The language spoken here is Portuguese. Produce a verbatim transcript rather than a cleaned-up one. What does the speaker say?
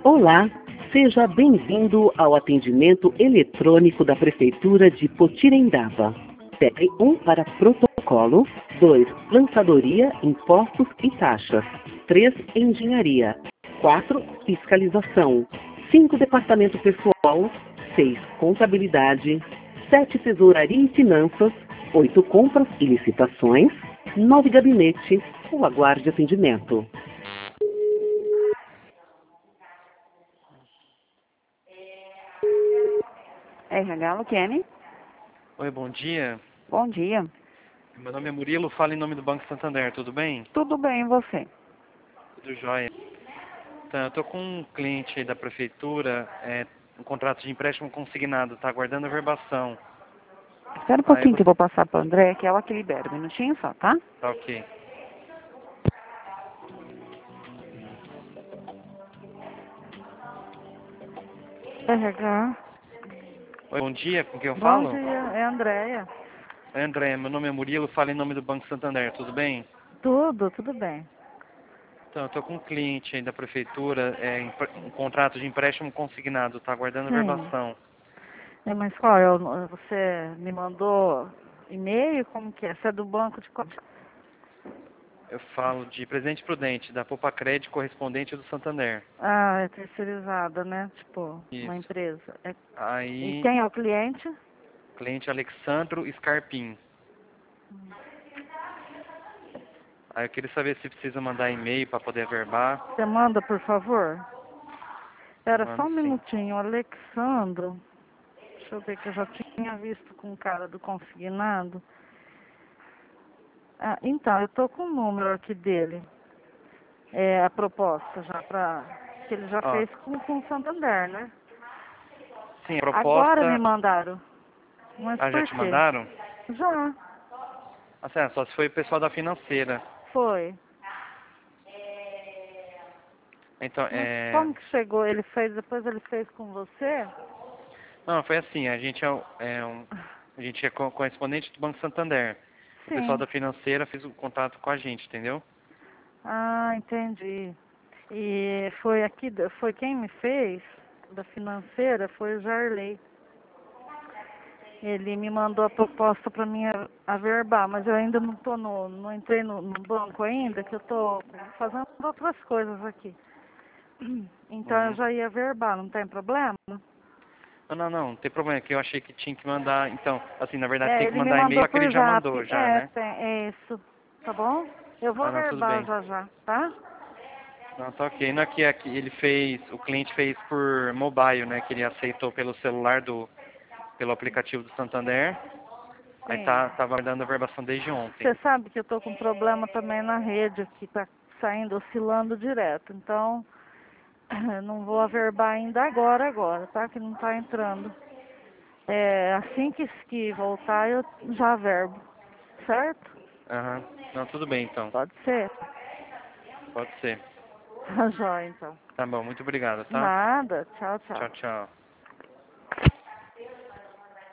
Olá, seja bem-vindo ao atendimento eletrônico da Prefeitura de Potirendaba. Tecle um para protocolo, dois lançadoria, impostos e taxas, três engenharia, quatro fiscalização, cinco departamento pessoal, seis contabilidade, sete tesouraria e finanças, oito compras e licitações, nove gabinete ou aguarde atendimento. R H Luquene. Oi, bom dia. Bom dia. Meu nome é Murilo, falo em nome do Banco Santander, tudo bem? Tudo bem, e você? Tudo jóia. Então, eu tô com um cliente aí da prefeitura, é, um contrato de empréstimo consignado, tá aguardando a verbação. Espera um Aí pouquinho você... que eu vou passar para o André, que é ela que libera. Um minutinho só, tá? Tá ok. R H. Oi, bom dia, com quem eu Bom falo? dia, é a Andréia. Oi, André, meu nome é Murilo, falo em nome do Banco Santander, tudo bem? Tudo, tudo bem. Então, eu tô com um cliente aí da prefeitura, é, um contrato de empréstimo consignado, tá aguardando a Sim. verbação. É, mas qual é? o- Você me mandou e-mail? Como que é? Você é do banco de... qual- Eu falo de Presente Prudente, da Poupa Crédito, correspondente do Santander. Ah, é terceirizada, né? Tipo, uma Isso. empresa. É... E Aí, quem é o cliente? cliente Alexandro Scarpim. Aí eu queria saber se precisa mandar e-mail para poder averbar. Você manda, por favor? Era só Mando um sim. minutinho, Alexandro. Deixa eu ver que eu já tinha visto com o cara do consignado. Ah, então, eu tô com o número aqui dele. É a proposta já para que ele já Ó, fez com, com o Santander, né? sim, a Agora me proposta... mandaram. Mas Ah, já por te quê? mandaram? Já, Assim, ah, só se foi o pessoal da financeira. foi. Então, Mas é... como que chegou? Ele fez, depois ele fez com você? Não, foi assim, a gente é, um- é um... A gente é co- correspondente do Banco Santander. O pessoal Sim. da financeira fez o contato com a gente, entendeu? Ah, entendi. E foi aqui, foi quem me fez da financeira, foi o Jarley. Ele me mandou a proposta para mim a- averbar, mas eu ainda não tô no, não entrei no, no banco ainda, que eu tô fazendo outras coisas aqui. Então eu Uhum. já ia averbar, não tem problema? Não, não, não, não tem problema, que eu achei que tinha que mandar... Então, assim, na verdade É, tem que ele me mandar e-mail, mandou é que ele por já zap. mandou, já, É, né? tem, é isso. Tá bom? Eu vou Ah, não, tudo averbar bem. já já, tá? Não, tá ok. Não, aqui, aqui ele fez, o cliente fez por mobile, né? Que ele aceitou pelo celular do, pelo aplicativo do Santander. Aí Sim. tá, tava dando a verbação desde ontem. Você sabe que eu tô com problema também na rede aqui, tá saindo, oscilando direto. Então, eu não vou averbar ainda agora, agora, tá? Que não tá entrando. É, assim que, que voltar, eu já averbo, certo? Aham. Não, tudo bem então. Pode ser? Pode ser. Tá jóia, então. Tá bom, muito obrigado, tá? Nada. Tchau, Tchau, tchau. tchau.